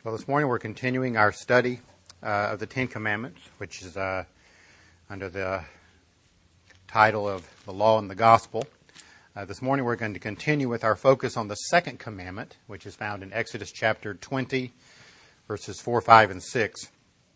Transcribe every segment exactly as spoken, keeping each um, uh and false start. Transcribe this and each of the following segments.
Well, this morning we're continuing our study uh, of the Ten Commandments, which is uh, under the title of the Law and the Gospel. Uh, this morning we're going to continue with our focus on the second commandment, which is found in Exodus chapter twenty, verses four, five, and six.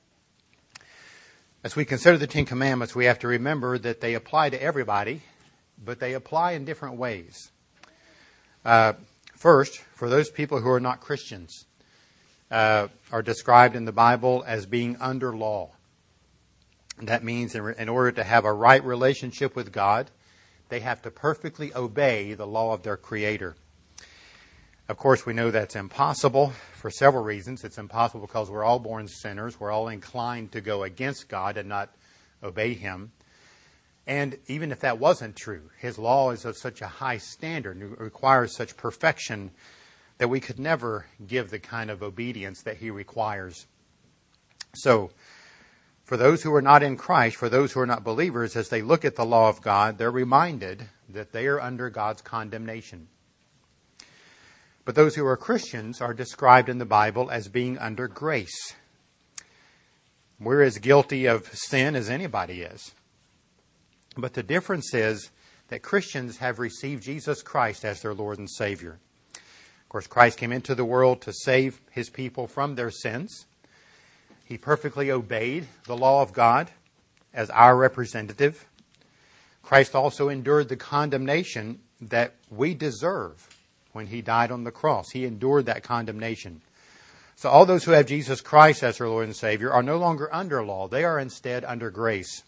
As we consider the Ten Commandments, we have to remember that they apply to everybody, but they apply in different ways. Uh, first, for those people who are not Christians, Uh, are described in the Bible as being under law. That means in, in order to have a right relationship with God, they have to perfectly obey the law of their Creator. Of course, we know that's impossible for several reasons. It's impossible because we're all born sinners. We're all inclined to go against God and not obey Him. And even if that wasn't true, His law is of such a high standard and requires such perfection that we could never give the kind of obedience that He requires. So, for those who are not in Christ, for those who are not believers, as they look at the law of God, they're reminded that they are under God's condemnation. But those who are Christians are described in the Bible as being under grace. We're as guilty of sin as anybody is. But the difference is that Christians have received Jesus Christ as their Lord and Savior. Of course, Christ came into the world to save His people from their sins. He perfectly obeyed the law of God as our representative. Christ also endured the condemnation that we deserve when He died on the cross. He endured that condemnation. So all those who have Jesus Christ as their Lord and Savior are no longer under law. They are instead under grace.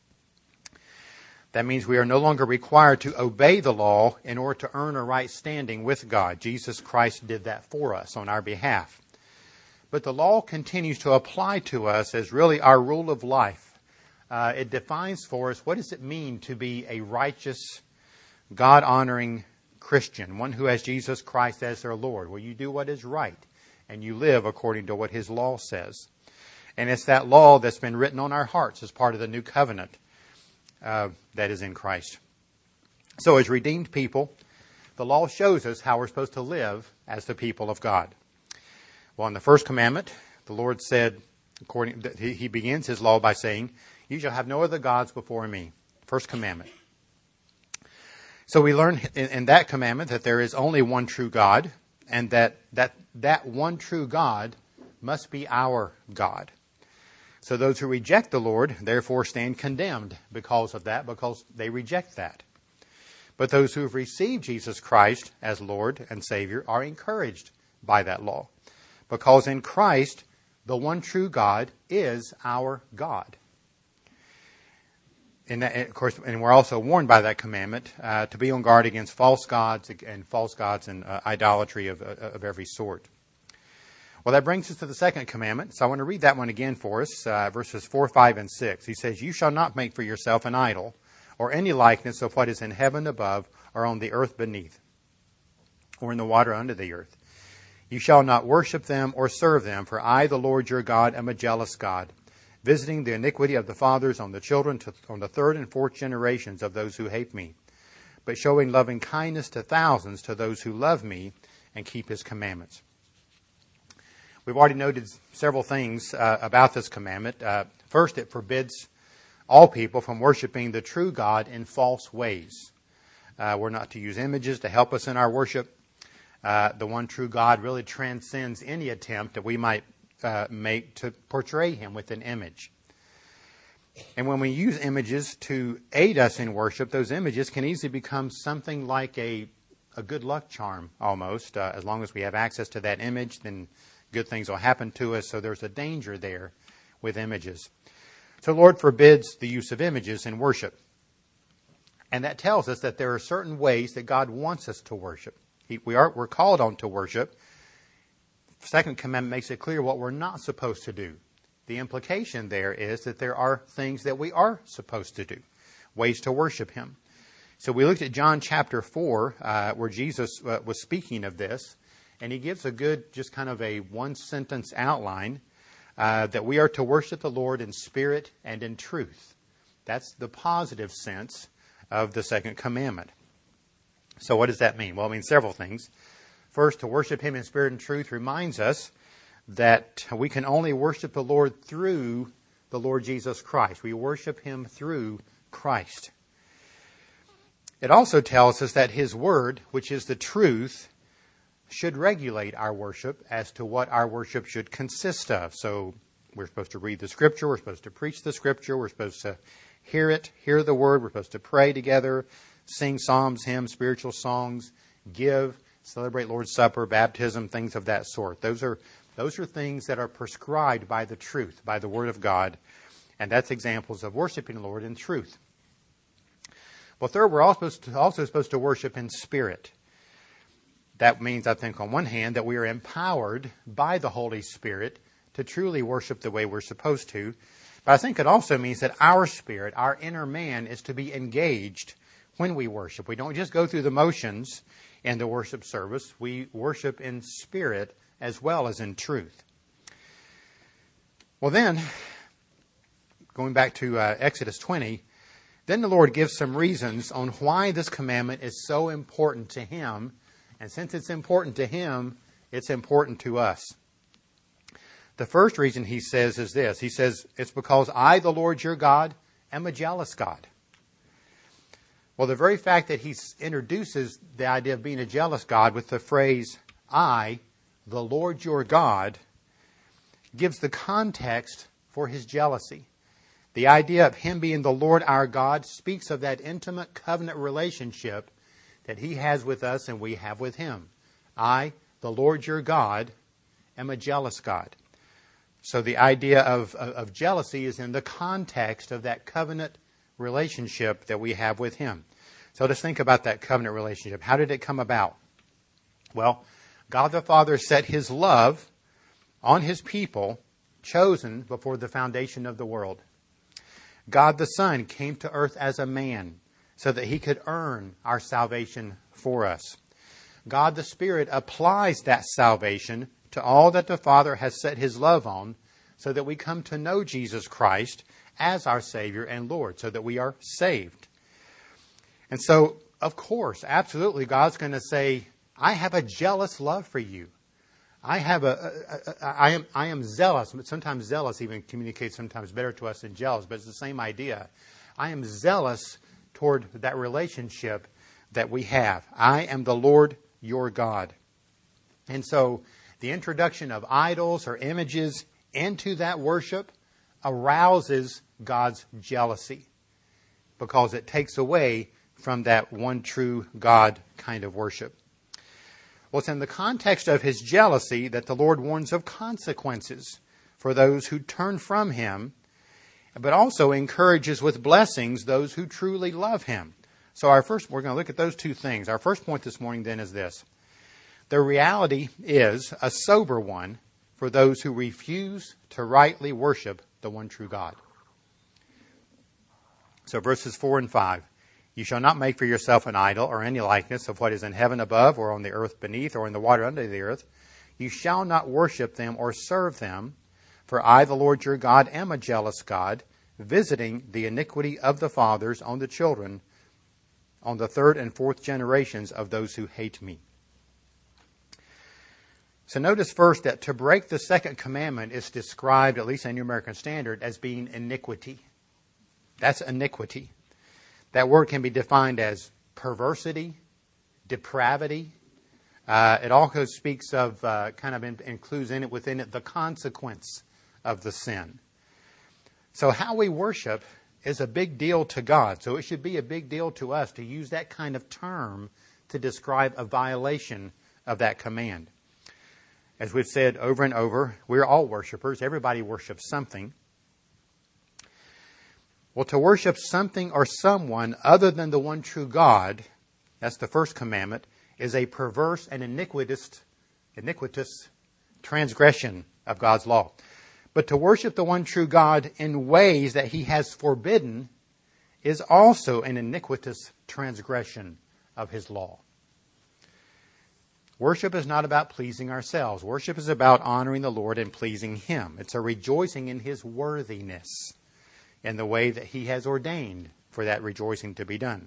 That means we are no longer required to obey the law in order to earn a right standing with God. Jesus Christ did that for us on our behalf. But the law continues to apply to us as really our rule of life. Uh, it defines for us what does it mean to be a righteous, God-honoring Christian, one who has Jesus Christ as their Lord. Well, you do what is right, and you live according to what His law says. And it's that law that's been written on our hearts as part of the new covenant. Uh, that is in Christ. So as redeemed people, the law shows us how we're supposed to live as the people of God. Well, in the first commandment, the Lord said, according, he, he begins His law by saying, "You shall have no other gods before me." First commandment. So we learn in, in that commandment that there is only one true God, and that, that that one true God must be our God. So those who reject the Lord, therefore, stand condemned because of that, because they reject that. But those who have received Jesus Christ as Lord and Savior are encouraged by that law, because in Christ, the one true God is our God. And that, of course, and we're also warned by that commandment uh, to be on guard against false gods and false gods and uh, idolatry of, of every sort. Well, that brings us to the second commandment. So I want to read that one again for us, uh, verses four, five, and six. He says, "You shall not make for yourself an idol, or any likeness of what is in heaven above, or on the earth beneath, or in the water under the earth. You shall not worship them or serve them, for I, the Lord your God, am a jealous God, visiting the iniquity of the fathers on the children, to, on the third and fourth generations of those who hate me, but showing loving kindness to thousands to those who love me and keep His commandments." We've already noted several things uh, about this commandment. Uh, first, it forbids all people from worshiping the true God in false ways. Uh, we're not to use images to help us in our worship. Uh, the one true God really transcends any attempt that we might uh, make to portray Him with an image. And when we use images to aid us in worship, those images can easily become something like a, a good luck charm almost. Uh, as long as we have access to that image, then good things will happen to us, so there's a danger there with images. So the Lord forbids the use of images in worship. And that tells us that there are certain ways that God wants us to worship. He, we are, we're called on to worship. The second commandment makes it clear what we're not supposed to do. The implication there is that there are things that we are supposed to do, ways to worship Him. So we looked at John chapter four, uh, where Jesus uh, was speaking of this. And He gives a good, just kind of a one-sentence outline uh, that we are to worship the Lord in spirit and in truth. That's the positive sense of the second commandment. So what does that mean? Well, it means several things. First, to worship Him in spirit and truth reminds us that we can only worship the Lord through the Lord Jesus Christ. We worship Him through Christ. It also tells us that His Word, which is the truth, should regulate our worship as to what our worship should consist of. So we're supposed to read the Scripture, we're supposed to preach the Scripture, we're supposed to hear it, hear the Word, we're supposed to pray together, sing psalms, hymns, spiritual songs, give, celebrate Lord's Supper, baptism, things of that sort. Those are those are things that are prescribed by the truth, by the Word of God, and that's examples of worshiping the Lord in truth. Well, third, we're also supposed to, also supposed to worship in spirit. That means, I think, on one hand, that we are empowered by the Holy Spirit to truly worship the way we're supposed to. But I think it also means that our spirit, our inner man, is to be engaged when we worship. We don't just go through the motions in the worship service. We worship in spirit as well as in truth. Well then, going back to uh, Exodus twenty, then the Lord gives some reasons on why this commandment is so important to Him. And since it's important to Him, it's important to us. The first reason He says is this. He says, it's because I, the Lord your God, am a jealous God. Well, the very fact that He introduces the idea of being a jealous God with the phrase, I, the Lord your God, gives the context for His jealousy. The idea of Him being the Lord our God speaks of that intimate covenant relationship that He has with us and we have with Him. I, the Lord your God, am a jealous God. So the idea of, of, of jealousy is in the context of that covenant relationship that we have with Him. So let's think about that covenant relationship. How did it come about? Well, God the Father set His love on His people, chosen before the foundation of the world. God the Son came to earth as a man so that He could earn our salvation for us. God the Spirit applies that salvation to all that the Father has set His love on so that we come to know Jesus Christ as our Savior and Lord, so that we are saved. And so, of course, absolutely, God's going to say, I have a jealous love for you. I have a, a, a I am I am zealous, but sometimes zealous even communicates sometimes better to us than jealous, but it's the same idea. I am zealous toward that relationship that we have. I am the Lord your God. And so the introduction of idols or images into that worship arouses God's jealousy because it takes away from that one true God kind of worship. Well, it's in the context of His jealousy that the Lord warns of consequences for those who turn from Him, but also encourages with blessings those who truly love Him. So our first, we're going to look at those two things. Our first point this morning then is this. The reality is a sober one for those who refuse to rightly worship the one true God. So verses four and five. You shall not make for yourself an idol or any likeness of what is in heaven above or on the earth beneath or in the water under the earth. You shall not worship them or serve them. For I, the Lord your God, am a jealous God, visiting the iniquity of the fathers on the children, on the third and fourth generations of those who hate me. So notice first that to break the second commandment is described, at least in the New American Standard, as being iniquity. That's iniquity. That word can be defined as perversity, depravity. Uh, it also speaks of, uh, kind of in, includes in it within it the consequence of the sin. So how we worship is a big deal to God. So it should be a big deal to us to use that kind of term to describe a violation of that command. As we've said over and over, we're all worshipers. Everybody worships something. Well, to worship something or someone other than the one true God, that's the first commandment, is a perverse and iniquitous, iniquitous transgression of God's law. But to worship the one true God in ways that He has forbidden is also an iniquitous transgression of His law. Worship is not about pleasing ourselves. Worship is about honoring the Lord and pleasing Him. It's a rejoicing in His worthiness in the way that He has ordained for that rejoicing to be done.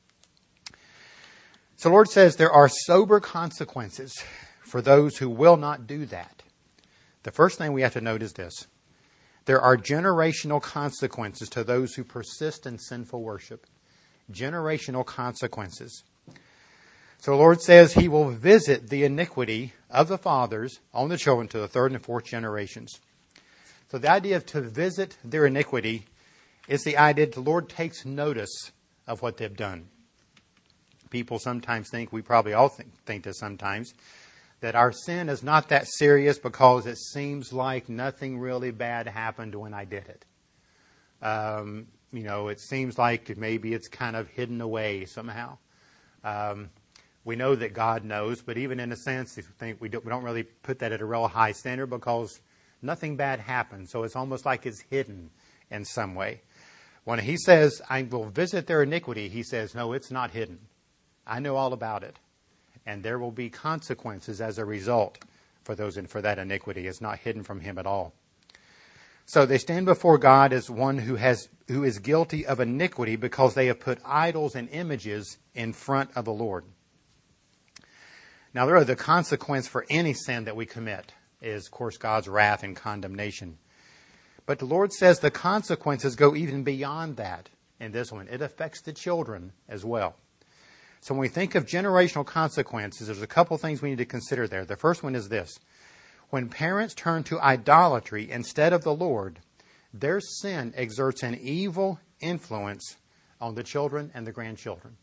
So the Lord says there are sober consequences for those who will not do that. The first thing we have to note is this. There are generational consequences to those who persist in sinful worship. Generational consequences. So the Lord says He will visit the iniquity of the fathers on the children to the third and fourth generations. So the idea of to visit their iniquity is the idea that the Lord takes notice of what they've done. People sometimes think, we probably all think, think this sometimes, that our sin is not that serious because it seems like nothing really bad happened when I did it. Um, you know, it seems like maybe it's kind of hidden away somehow. Um, we know that God knows, but even in a sense, I think we don't, we don't really put that at a real high standard because nothing bad happened. So it's almost like it's hidden in some way. When He says, I will visit their iniquity, He says, no, it's not hidden. I know all about it. And there will be consequences as a result for those and for that iniquity. It's not hidden from Him at all. So they stand before God as one who has who is guilty of iniquity because they have put idols and images in front of the Lord. Now, there are the consequence for any sin that we commit is, of course, God's wrath and condemnation. But the Lord says the consequences go even beyond that in this one. It affects the children as well. So when we think of generational consequences, there's a couple things we need to consider there. The first one is this. When parents turn to idolatry instead of the Lord, their sin exerts an evil influence on the children and the grandchildren.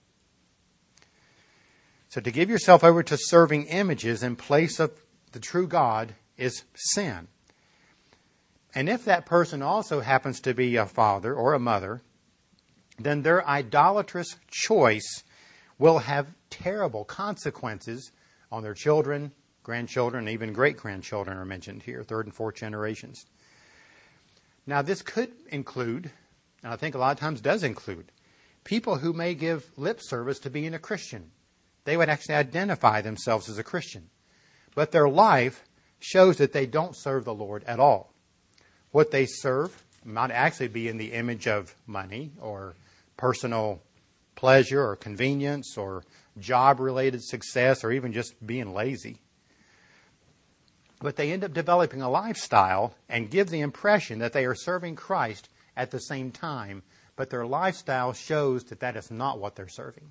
So to give yourself over to serving images in place of the true God is sin. And if that person also happens to be a father or a mother, then their idolatrous choice will have terrible consequences on their children, grandchildren, and even great-grandchildren are mentioned here, third and fourth generations. Now, this could include, and I think a lot of times does include, people who may give lip service to being a Christian. They would actually identify themselves as a Christian. But their life shows that they don't serve the Lord at all. What they serve might actually be in the image of money or personal pleasure or convenience or job-related success or even just being lazy. But they end up developing a lifestyle and give the impression that they are serving Christ at the same time, but their lifestyle shows that that is not what they're serving.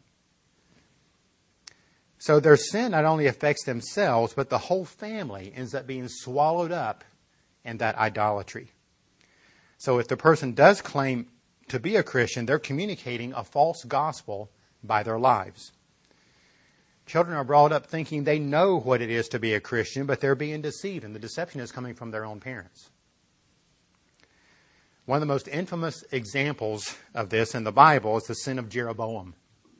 So their sin not only affects themselves, but the whole family ends up being swallowed up in that idolatry. So if the person does claim to be a Christian, they're communicating a false gospel by their lives. Children are brought up thinking they know what it is to be a Christian, but they're being deceived, and the deception is coming from their own parents. One of the most infamous examples of this in the Bible is the sin of Jeroboam.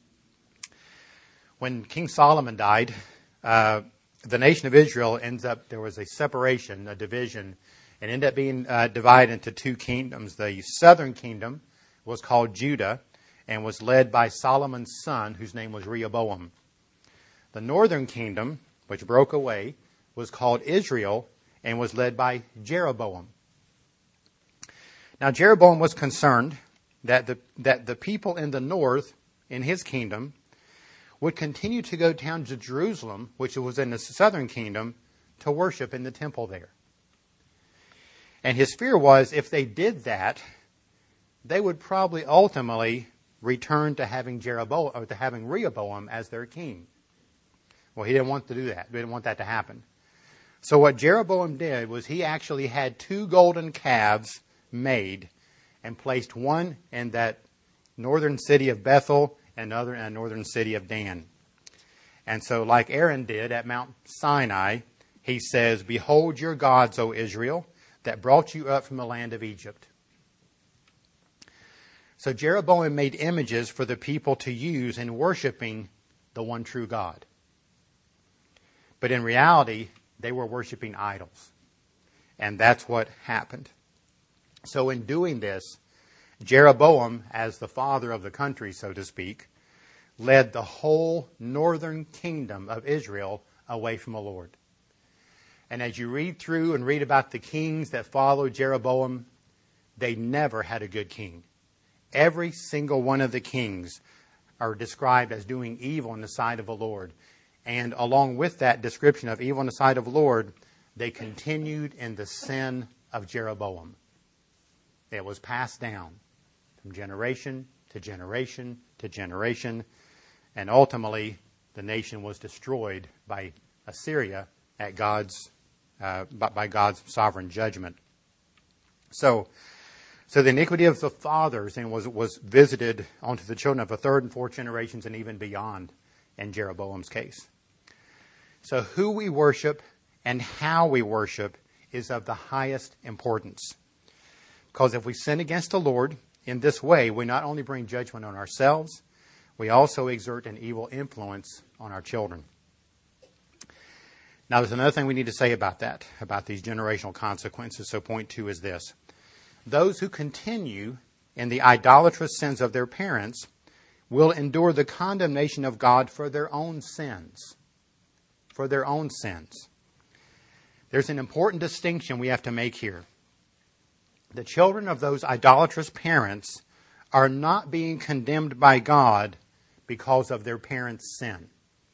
When King Solomon died, uh, the nation of Israel ends up, there was a separation, a division, and ended up being uh, divided into two kingdoms. The southern kingdom was called Judah and was led by Solomon's son, whose name was Rehoboam. The northern kingdom, which broke away, was called Israel and was led by Jeroboam. Now, Jeroboam was concerned that the, that the people in the north, in his kingdom, would continue to go down to Jerusalem, which was in the southern kingdom, to worship in the temple there. And his fear was if they did that, they would probably ultimately return to having Jeroboam or to having Rehoboam as their king. Well, he didn't want to do that. He didn't want that to happen. So what Jeroboam did was he actually had two golden calves made and placed one in that northern city of Bethel and another in the northern city of Dan. And so like Aaron did at Mount Sinai, he says, "Behold your gods, O Israel, that brought you up from the land of Egypt." So Jeroboam made images for the people to use in worshiping the one true God. But in reality, they were worshiping idols. And that's what happened. So in doing this, Jeroboam, as the father of the country, so to speak, led the whole northern kingdom of Israel away from the Lord. And as you read through and read about the kings that followed Jeroboam, they never had a good king. Every single one of the kings are described as doing evil in the sight of the Lord. And along with that description of evil in the sight of the Lord, they continued in the sin of Jeroboam. It was passed down from generation to generation to generation, and ultimately the nation was destroyed by Assyria at God's uh, by God's sovereign judgment. So, so the iniquity of the fathers and was was visited onto the children of the third and fourth generations, and even beyond in Jeroboam's case. So, who we worship and how we worship is of the highest importance. Because if we sin against the Lord in this way, we not only bring judgment on ourselves, we also exert an evil influence on our children. Now, there's another thing we need to say about that, about these generational consequences. So point two is this. Those who continue in the idolatrous sins of their parents will endure the condemnation of God for their own sins. For their own sins. There's an important distinction we have to make here. The children of those idolatrous parents are not being condemned by God because of their parents' sin.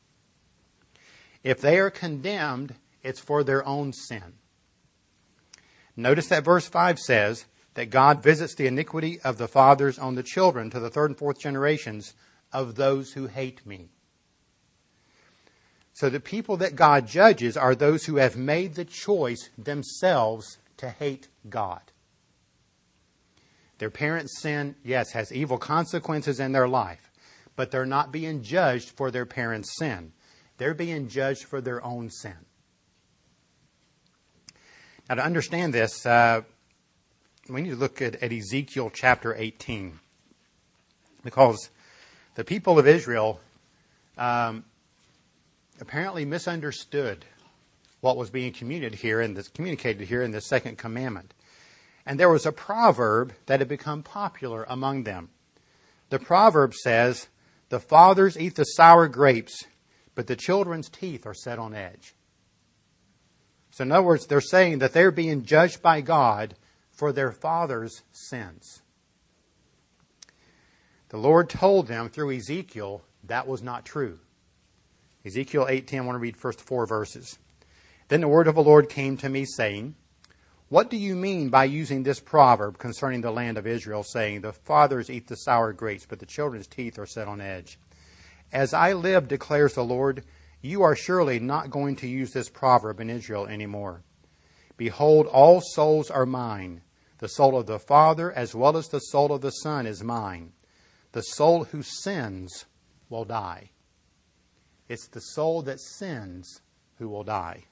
If they are condemned, it's for their own sin. Notice that verse five says that God visits the iniquity of the fathers on the children to the third and fourth generations of those who hate me. So the people that God judges are those who have made the choice themselves to hate God. Their parents' sin, yes, has evil consequences in their life, but they're not being judged for their parents' sin. They're being judged for their own sin. Now, to understand this, uh, we need to look at, at Ezekiel chapter eighteen. Because the people of Israel um, apparently misunderstood what was being communicated here in this, communicated here in the second commandment. And there was a proverb that had become popular among them. The proverb says, "The fathers eat the sour grapes, but the children's teeth are set on edge." So in other words, they're saying that they're being judged by God for their father's sins. The Lord told them through Ezekiel that was not true. Ezekiel eighteen, I want to read first four verses. "Then the word of the Lord came to me, saying, What do you mean by using this proverb concerning the land of Israel, saying, The fathers eat the sour grapes, but the children's teeth are set on edge? As I live, declares the Lord, you are surely not going to use this proverb in Israel anymore. Behold, all souls are mine. The soul of the Father as well as the soul of the Son is mine. The soul who sins will die." It's the soul that sins who will die.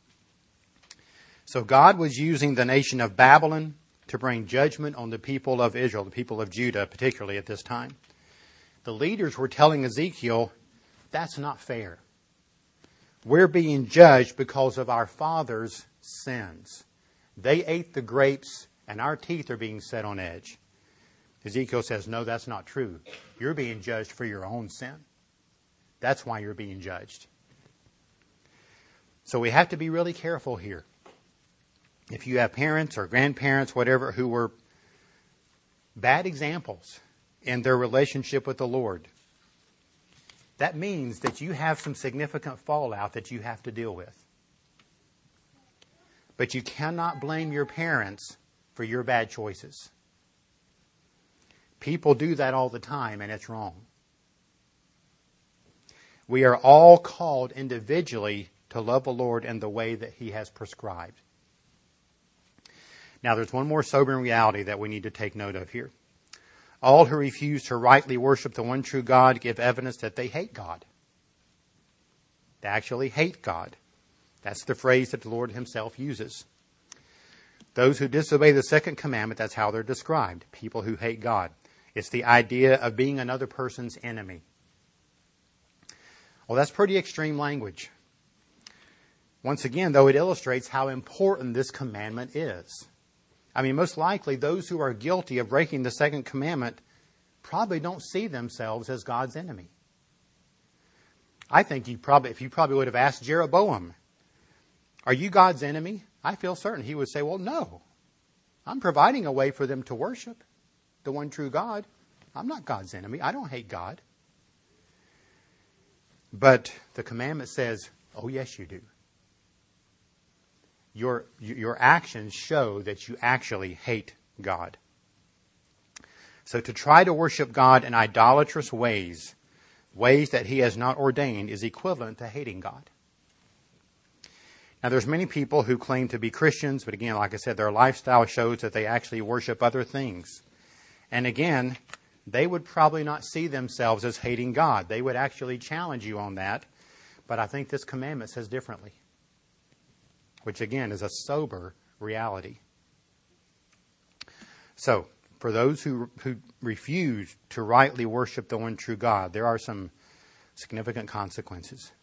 So God was using the nation of Babylon to bring judgment on the people of Israel, the people of Judah, particularly at this time. The leaders were telling Ezekiel, that's not fair. We're being judged because of our fathers' sins. They ate the grapes and our teeth are being set on edge. Ezekiel says, no, that's not true. You're being judged for your own sin. That's why you're being judged. So we have to be really careful here. If you have parents or grandparents, whatever, who were bad examples in their relationship with the Lord, that means that you have some significant fallout that you have to deal with. But you cannot blame your parents for your bad choices. People do that all the time, and it's wrong. We are all called individually to love the Lord in the way that He has prescribed. Now, there's one more sobering reality that we need to take note of here. All who refuse to rightly worship the one true God give evidence that they hate God. They actually hate God. That's the phrase that the Lord Himself uses. Those who disobey the second commandment, that's how they're described. People who hate God. It's the idea of being another person's enemy. Well, that's pretty extreme language. Once again, though, it illustrates how important this commandment is. I mean, most likely, those who are guilty of breaking the second commandment probably don't see themselves as God's enemy. I think you probably, if you probably would have asked Jeroboam, are you God's enemy? I feel certain he would say, well, no. I'm providing a way for them to worship the one true God. I'm not God's enemy. I don't hate God. But the commandment says, oh, yes, you do. your, your actions show that you actually hate God. So to try to worship God in idolatrous ways, ways that He has not ordained, is equivalent to hating God. Now, there's many people who claim to be Christians, but again, like I said, their lifestyle shows that they actually worship other things. And again, they would probably not see themselves as hating God. They would actually challenge you on that. But I think this commandment says differently, which again is a sober reality. So, for those who, who refuse to rightly worship the one true God, there are some significant consequences.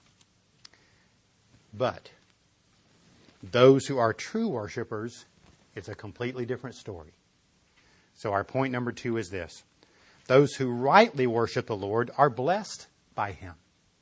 But those who are true worshipers, it's a completely different story. So our point number two is this. Those who rightly worship the Lord are blessed by Him.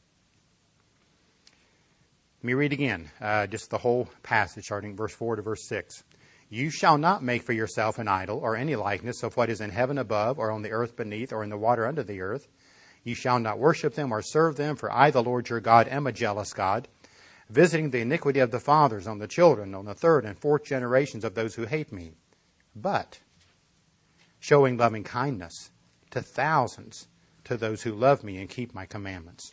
Let me read again, uh, just the whole passage, starting verse four to verse six. You shall not make for yourself an idol or any likeness of what is in heaven above or on the earth beneath or in the water under the earth. You shall not worship them or serve them, for I, the Lord your God, am a jealous God, visiting the iniquity of the fathers on the children, on the third and fourth generations of those who hate me, but showing loving kindness to thousands, to those who love me and keep my commandments.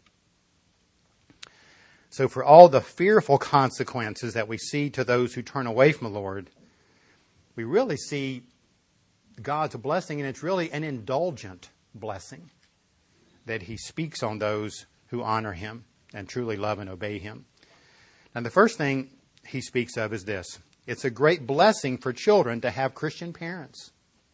So for all the fearful consequences that we see to those who turn away from the Lord, we really see God's blessing, and it's really an indulgent blessing that He speaks on those who honor Him and truly love and obey Him. And the first thing He speaks of is this. It's a great blessing for children to have Christian parents.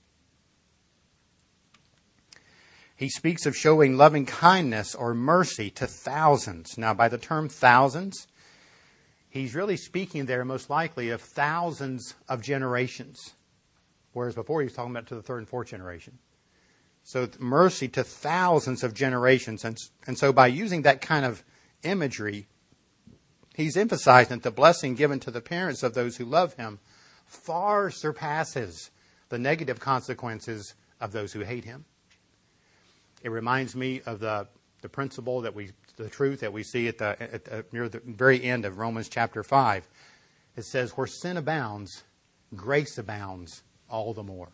He speaks of showing loving kindness or mercy to thousands. Now, by the term thousands, He's really speaking there most likely of thousands of generations, whereas before He was talking about to the third and fourth generation. So mercy to thousands of generations. And, and so by using that kind of imagery, He's emphasizing that the blessing given to the parents of those who love Him far surpasses the negative consequences of those who hate Him. It reminds me of the, the principle that we, the truth that we see at the, at the near the very end of Romans chapter five. It says, where sin abounds, grace abounds all the more.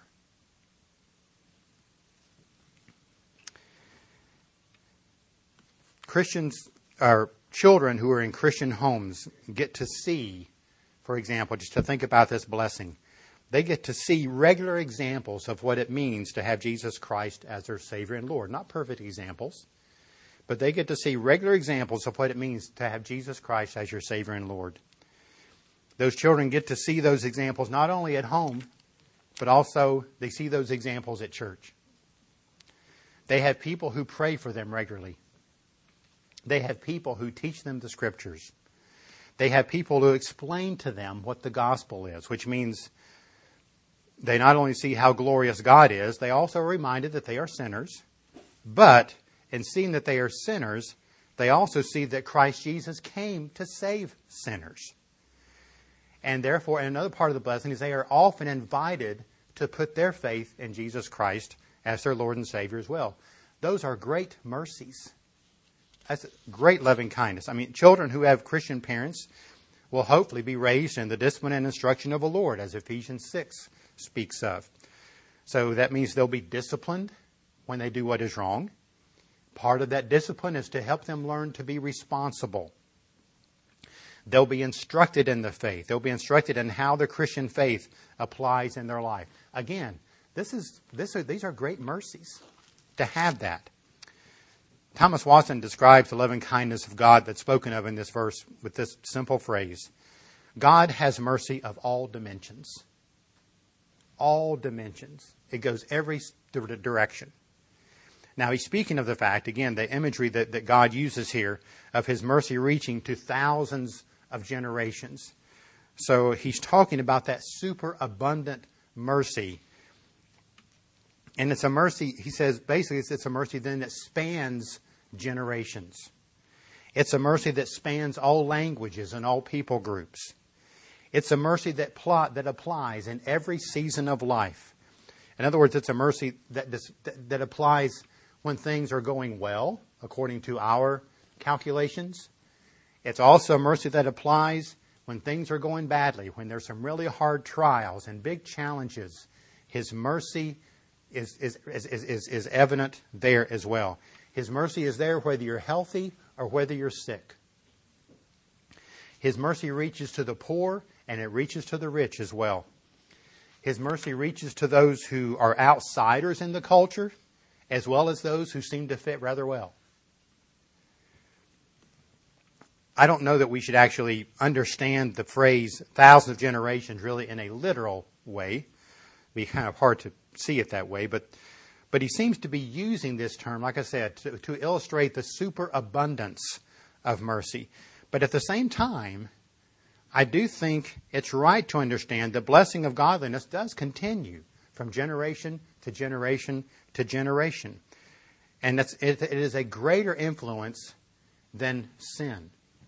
Christians, or children who are in Christian homes, get to see, for example, just to think about this blessing, they get to see regular examples of what it means to have Jesus Christ as their Savior and Lord. Not perfect examples, but they get to see regular examples of what it means to have Jesus Christ as your Savior and Lord. Those children get to see those examples not only at home, but also they see those examples at church. They have people who pray for them regularly. They have people who teach them the Scriptures. They have people who explain to them what the gospel is, which means they not only see how glorious God is, they also are reminded that they are sinners. But in seeing that they are sinners, they also see that Christ Jesus came to save sinners. And therefore, and another part of the blessing is they are often invited to put their faith in Jesus Christ as their Lord and Savior as well. Those are great mercies. That's great loving kindness. I mean, children who have Christian parents will hopefully be raised in the discipline and instruction of the Lord, as Ephesians six speaks of. So that means they'll be disciplined when they do what is wrong. Part of that discipline is to help them learn to be responsible. They'll be instructed in the faith. They'll be instructed in how the Christian faith applies in their life. Again, this is this are, these are great mercies to have that. Thomas Watson describes the loving kindness of God that's spoken of in this verse with this simple phrase. God has mercy of all dimensions. All dimensions. It goes every direction. Now, he's speaking of the fact, again, the imagery that, that God uses here of His mercy reaching to thousands of generations. So he's talking about that super abundant mercy. And it's a mercy, he says, basically it's, it's a mercy then that spans generations. It's a mercy that spans all languages and all people groups. It's a mercy that plot that applies in every season of life. In other words, it's a mercy that, that, that applies when things are going well, according to our calculations. It's also a mercy that applies when things are going badly, when there's some really hard trials and big challenges, His mercy is, is, is, is, is evident there as well. His mercy is there whether you're healthy or whether you're sick. His mercy reaches to the poor and it reaches to the rich as well. His mercy reaches to those who are outsiders in the culture as well as those who seem to fit rather well. I don't know that we should actually understand the phrase thousands of generations really in a literal way. It'd be kind of hard to see it that way, but but he seems to be using this term, like I said, to, to illustrate the superabundance of mercy. But at the same time, I do think it's right to understand the blessing of godliness does continue from generation to generation to generation. And it's, it, it is a greater influence than sin.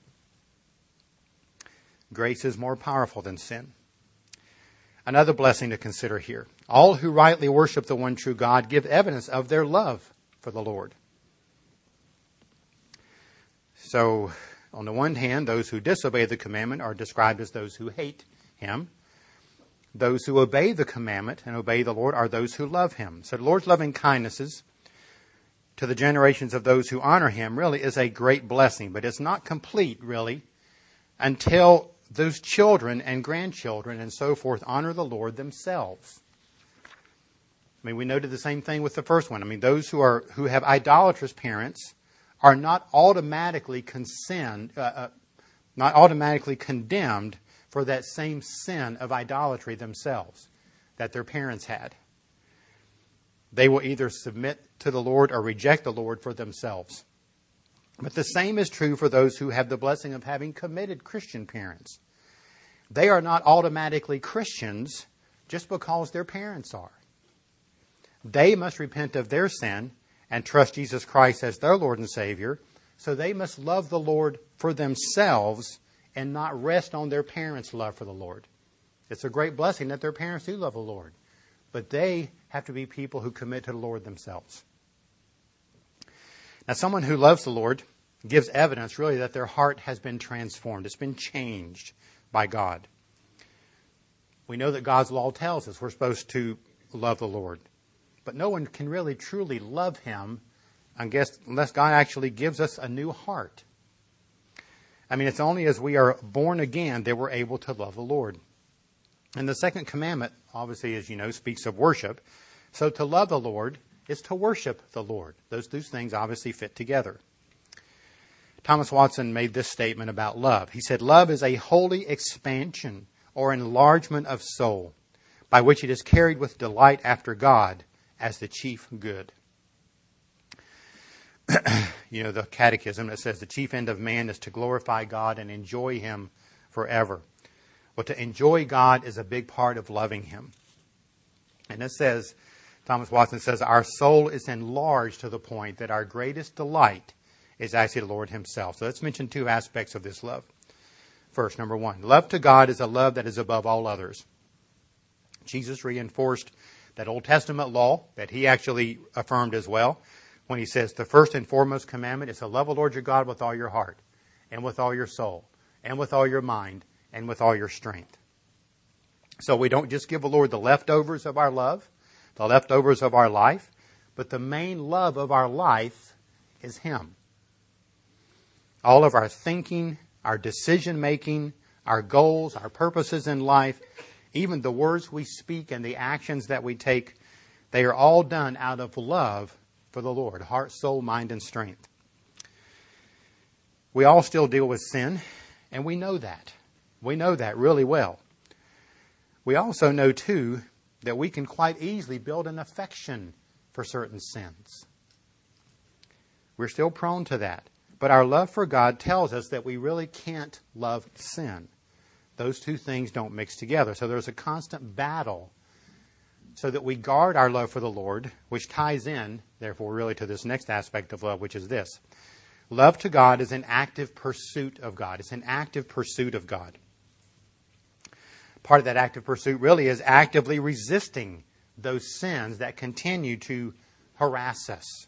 Grace is more powerful than sin. Another blessing to consider here. All who rightly worship the one true God give evidence of their love for the Lord. So, on the one hand, those who disobey the commandment are described as those who hate Him. Those who obey the commandment and obey the Lord are those who love Him. So the Lord's loving kindnesses to the generations of those who honor Him really is a great blessing. But it's not complete, really, until those children and grandchildren and so forth honor the Lord themselves. I mean, we noted the same thing with the first one. I mean, those who are who have idolatrous parents are not automatically consent, uh, uh, not automatically condemned for that same sin of idolatry themselves that their parents had. They will either submit to the Lord or reject the Lord for themselves. But the same is true for those who have the blessing of having committed Christian parents. They are not automatically Christians just because their parents are. They must repent of their sin and trust Jesus Christ as their Lord and Savior. So they must love the Lord for themselves and not rest on their parents' love for the Lord. It's a great blessing that their parents do love the Lord. But they have to be people who commit to the Lord themselves. Now, someone who loves the Lord gives evidence, really, that their heart has been transformed. It's been changed by God. We know that God's law tells us we're supposed to love the Lord. But no one can really truly love Him unless God actually gives us a new heart. I mean, it's only as we are born again that we're able to love the Lord. And the second commandment, obviously, as you know, speaks of worship. So to love the Lord is to worship the Lord. Those two things obviously fit together. Thomas Watson made this statement about love. He said, love is a holy expansion or enlargement of soul by which it is carried with delight after God as the chief good. You know, the catechism that says the chief end of man is to glorify God and enjoy Him forever. Well, to enjoy God is a big part of loving Him. And it says, Thomas Watson says, our soul is enlarged to the point that our greatest delight is actually the Lord Himself. So let's mention two aspects of this love. First, number one, love to God is a love that is above all others. Jesus reinforced that Old Testament law that He actually affirmed as well when He says the first and foremost commandment is to love the Lord your God with all your heart and with all your soul and with all your mind and with all your strength. So we don't just give the Lord the leftovers of our love, the leftovers of our life, but the main love of our life is Him. All of our thinking, our decision making, our goals, our purposes in life, even the words we speak and the actions that we take, they are all done out of love for the Lord, heart, soul, mind, and strength. We all still deal with sin, and we know that. We know that really well. We also know, too, that we can quite easily build an affection for certain sins. We're still prone to that. But our love for God tells us that we really can't love sin. Those two things don't mix together. So there's a constant battle so that we guard our love for the Lord, which ties in, therefore, really to this next aspect of love, which is this. Love to God is an active pursuit of God. It's an active pursuit of God. Part of that active pursuit really is actively resisting those sins that continue to harass us.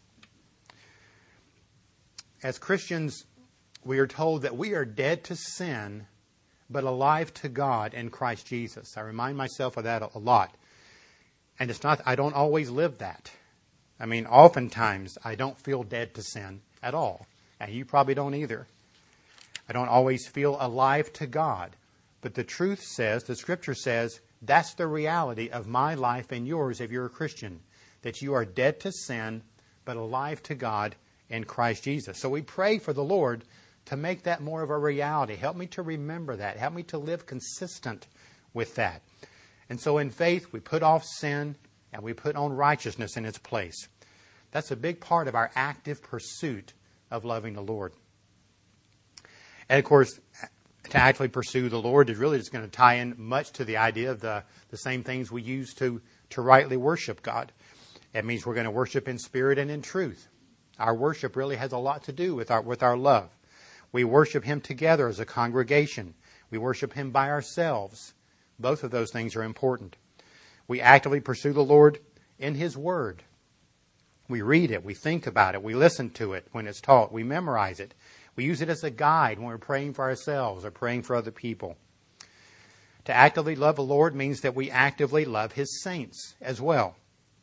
As Christians, we are told that we are dead to sin but alive to God in Christ Jesus. I remind myself of that a lot. And it's not, I don't always live that. I mean, oftentimes I don't feel dead to sin at all. And you probably don't either. I don't always feel alive to God. But the truth says, the Scripture says, that's the reality of my life and yours if you're a Christian. That you are dead to sin, but alive to God in Christ Jesus. So we pray for the Lord to make that more of a reality. Help me to remember that. Help me to live consistent with that. And so in faith, we put off sin and we put on righteousness in its place. That's a big part of our active pursuit of loving the Lord. And of course, to actively pursue the Lord is really just going to tie in much to the idea of the, the same things we use to, to rightly worship God. It means we're going to worship in spirit and in truth. Our worship really has a lot to do with our, with our love. We worship Him together as a congregation. We worship Him by ourselves. Both of those things are important. We actively pursue the Lord in His Word. We read it. We think about it. We listen to it when it's taught. We memorize it. We use it as a guide when we're praying for ourselves or praying for other people. To actively love the Lord means that we actively love His saints as well.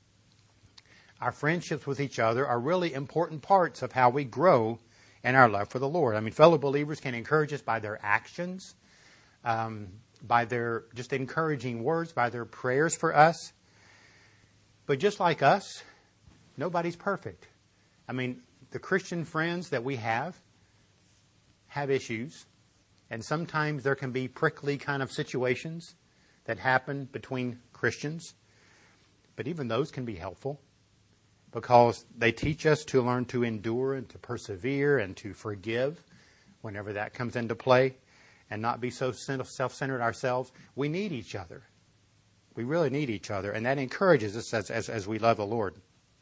Our friendships with each other are really important parts of how we grow in our love for the Lord. I mean, fellow believers can encourage us by their actions, um, by their just encouraging words, by their prayers for us. But just like us, nobody's perfect. I mean, the Christian friends that we have have issues. And sometimes there can be prickly kind of situations that happen between Christians. But even those can be helpful, because they teach us to learn to endure and to persevere and to forgive whenever that comes into play, and not be so self-centered ourselves. We need each other. We really need each other, and that encourages us as, as, as we love the Lord.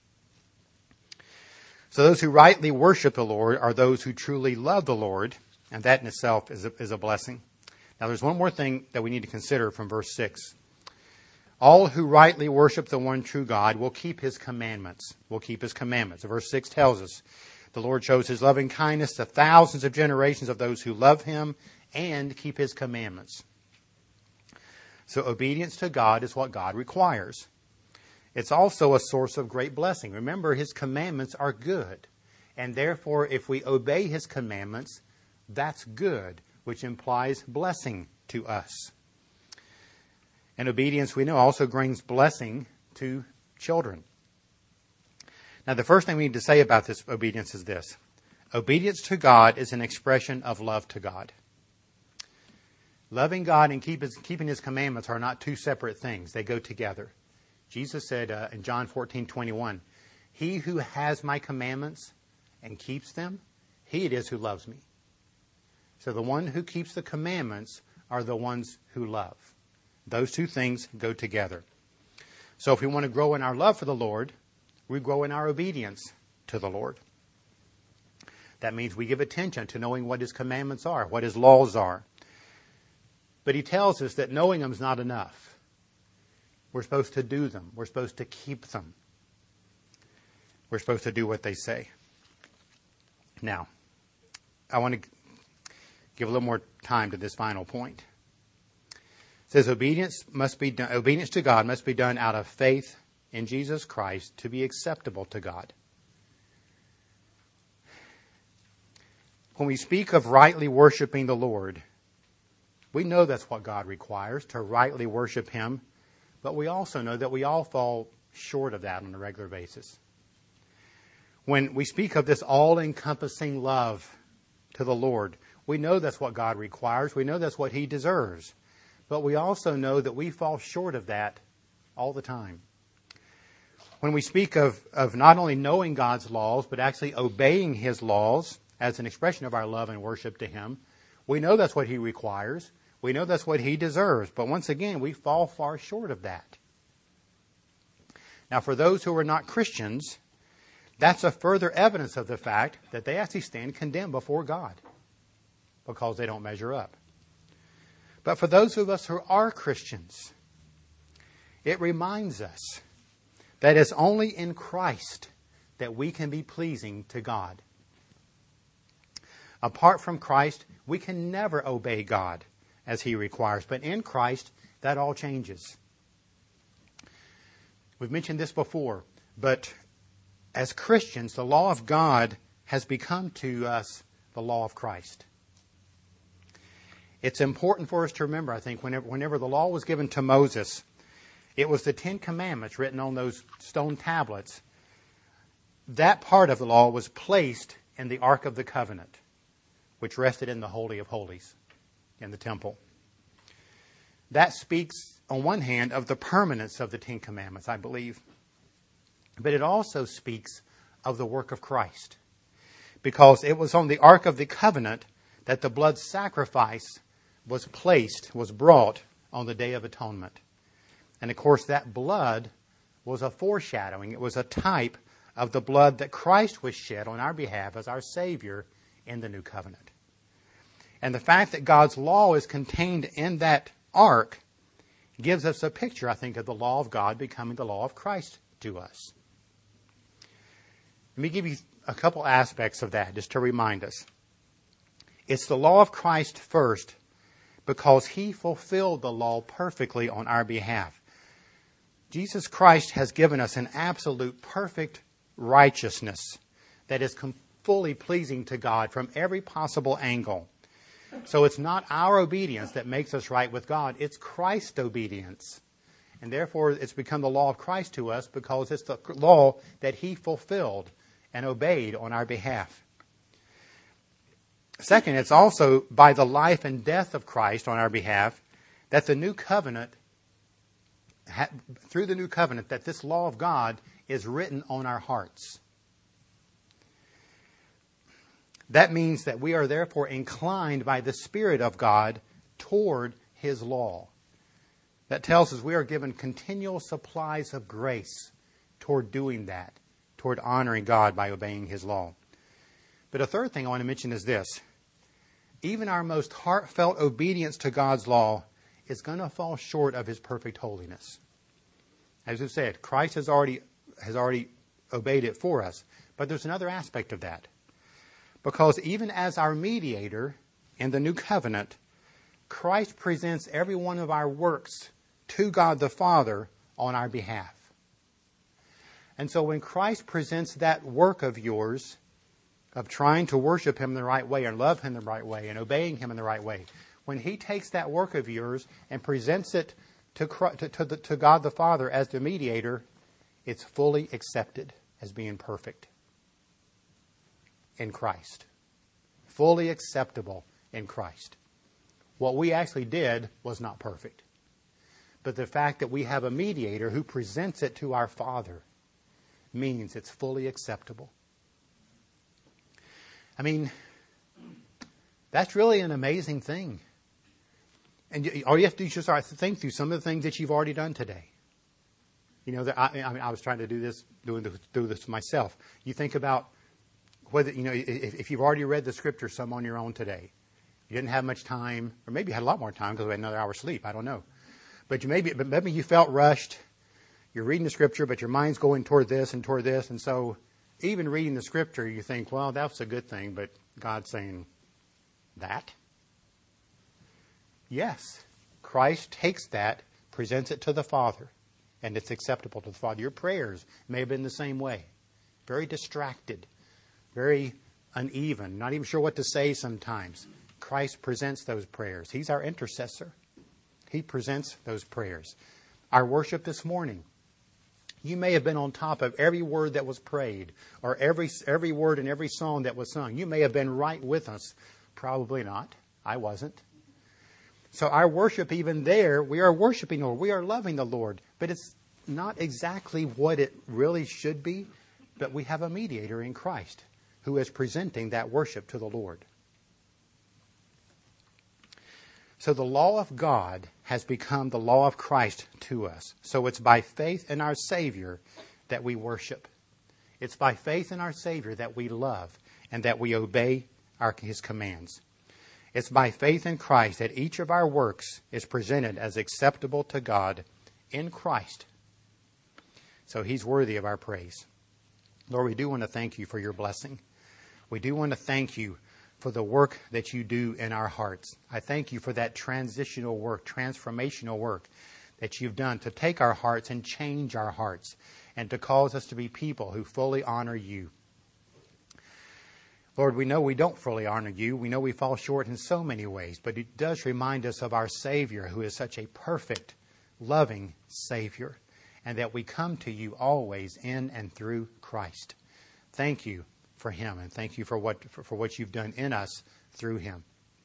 So those who rightly worship the Lord are those who truly love the Lord, and that in itself is a, is a blessing. Now there's one more thing that we need to consider from verse six. All who rightly worship the one true God will keep His commandments. Will keep His commandments. Verse six tells us, the Lord shows His loving kindness to thousands of generations of those who love Him and keep His commandments. So obedience to God is what God requires. It's also a source of great blessing. Remember, His commandments are good. And therefore, if we obey His commandments, that's good, which implies blessing to us. And obedience, we know, also brings blessing to children. Now, the first thing we need to say about this obedience is this. Obedience to God is an expression of love to God. Loving God and keep his, keeping His commandments are not two separate things. They go together. Jesus said uh, in John fourteen twenty-one, He who has my commandments and keeps them, he it is who loves me. So the one who keeps the commandments are the ones who love. Those two things go together. So if we want to grow in our love for the Lord, we grow in our obedience to the Lord. That means we give attention to knowing what His commandments are, what His laws are. But He tells us that knowing them is not enough. We're supposed to do them. We're supposed to keep them. We're supposed to do what they say. Now, I want to give a little more time to this final point. It says obedience must be done, obedience to God must be done out of faith in Jesus Christ to be acceptable to God. When we speak of rightly worshiping the Lord, we know that's what God requires, to rightly worship Him. But we also know that we all fall short of that on a regular basis. When we speak of this all-encompassing love to the Lord, we know that's what God requires. We know that's what He deserves. But we also know that we fall short of that all the time. When we speak of, of not only knowing God's laws, but actually obeying His laws as an expression of our love and worship to Him, we know that's what He requires. We know that's what He deserves. But once again, we fall far short of that. Now, for those who are not Christians, that's a further evidence of the fact that they actually stand condemned before God because they don't measure up. But for those of us who are Christians, it reminds us that it's only in Christ that we can be pleasing to God. Apart from Christ, we can never obey God. as He requires. But in Christ, that all changes. We've mentioned this before, but as Christians, the law of God has become to us the law of Christ. It's important for us to remember, I think, whenever, whenever the law was given to Moses, it was the Ten Commandments written on those stone tablets. That part of the law was placed in the Ark of the Covenant, which rested in the Holy of Holies in the temple. That speaks, on one hand, of the permanence of the Ten Commandments, I believe. But it also speaks of the work of Christ. Because it was on the Ark of the Covenant that the blood sacrifice was placed, was brought on the Day of Atonement. And of course, that blood was a foreshadowing. It was a type of the blood that Christ was shed on our behalf as our Savior in the New Covenant. And the fact that God's law is contained in that ark gives us a picture, I think, of the law of God becoming the law of Christ to us. Let me give you a couple aspects of that just to remind us. It's the law of Christ first because He fulfilled the law perfectly on our behalf. Jesus Christ has given us an absolute perfect righteousness that is fully pleasing to God from every possible angle. So it's not our obedience that makes us right with God. It's Christ's obedience. And therefore, it's become the law of Christ to us because it's the law that He fulfilled and obeyed on our behalf. Second, it's also by the life and death of Christ on our behalf that the new covenant, through the new covenant, that this law of God is written on our hearts. That means that we are therefore inclined by the Spirit of God toward His law. That tells us we are given continual supplies of grace toward doing that, toward honoring God by obeying His law. But a third thing I want to mention is this. Even our most heartfelt obedience to God's law is going to fall short of His perfect holiness. As we said, Christ has already, has already obeyed it for us. But there's another aspect of that. Because even as our mediator in the new covenant, Christ presents every one of our works to God the Father on our behalf. And so when Christ presents that work of yours, of trying to worship Him in the right way and love Him in the right way and obeying Him in the right way, when He takes that work of yours and presents it to, to, to, the, to God the Father as the mediator, it's fully accepted as being perfect in Christ. Fully acceptable in Christ. What we actually did was not perfect. But the fact that we have a mediator who presents it to our Father means it's fully acceptable. I mean, that's really an amazing thing. And all you have to do is just start to think through some of the things that you've already done today. You know, I, I mean, I was trying to do this, doing this, do this myself. You think about whether, you know, if, if you've already read the Scripture some on your own today, you didn't have much time, or maybe you had a lot more time because we had another hour's sleep. I don't know. But you maybe, but maybe you felt rushed. You're reading the Scripture, but your mind's going toward this and toward this, and so even reading the Scripture, you think, well, that's a good thing, but God's saying that. Yes, Christ takes that, presents it to the Father, and it's acceptable to the Father. Your prayers may have been the same way. Very distracted, very uneven, not even sure what to say sometimes. Christ presents those prayers. He's our intercessor. He presents those prayers. Our worship this morning. You may have been on top of every word that was prayed, or every every word in every song that was sung. You may have been right with us. Probably not. I wasn't. So our worship, even there, we are worshiping the Lord. We are loving the Lord. But it's not exactly what it really should be. But we have a mediator in Christ who is presenting that worship to the Lord. So the law of God has become the law of Christ to us. So it's by faith in our Savior that we worship. It's by faith in our Savior that we love and that we obey our, His commands. It's by faith in Christ that each of our works is presented as acceptable to God in Christ. So He's worthy of our praise. Lord, we do want to thank You for Your blessing. We do want to thank You for the work that you do in our hearts. I thank you for that transitional work, transformational work that you've done to take our hearts and change our hearts and to cause us to be people who fully honor you. Lord, we know we don't fully honor you. We know we fall short in so many ways, but it does remind us of our Savior, who is such a perfect, loving Savior, and that we come to you always in and through Christ. Thank you for him, and thank you for what for, for what you've done in us through him.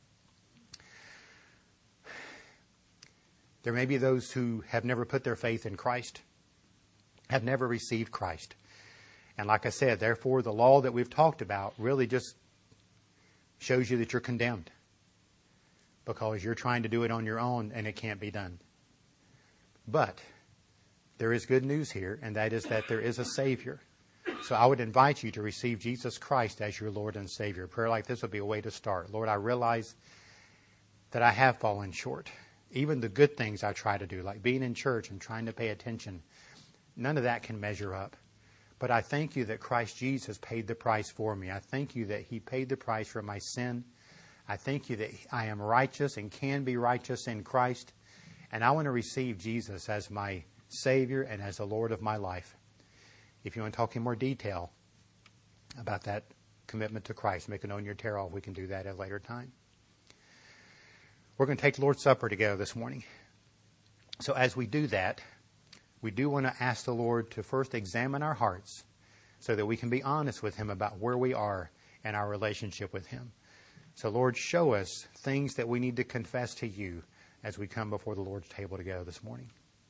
There may be those who have never put their faith in Christ, have never received Christ. And like I said, therefore, the law that we've talked about really just shows you that you're condemned, because you're trying to do it on your own and it can't be done. But there is good news here, and that is that there is a Savior. So I would invite you to receive Jesus Christ as your Lord and Savior. A prayer like this would be a way to start. Lord, I realize that I have fallen short. Even the good things I try to do, like being in church and trying to pay attention, none of that can measure up. But I thank you that Christ Jesus paid the price for me. I thank you that he paid the price for my sin. I thank you that I am righteous and can be righteous in Christ. And I want to receive Jesus as my Savior and as the Lord of my life. If you want to talk in more detail about that commitment to Christ, make a note in your tarot, we can do that at a later time. We're going to take Lord's Supper together this morning. So as we do that, we do want to ask the Lord to first examine our hearts so that we can be honest with him about where we are in our relationship with him. So Lord, show us things that we need to confess to you as we come before the Lord's table together this morning.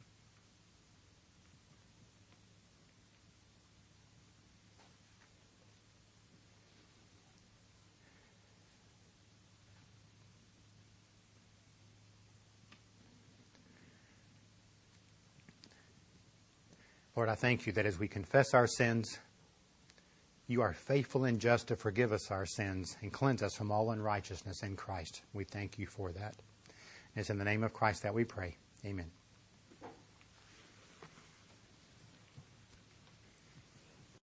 Lord, I thank you that as we confess our sins, you are faithful and just to forgive us our sins and cleanse us from all unrighteousness in Christ. We thank you for that. And it's in the name of Christ that we pray. Amen.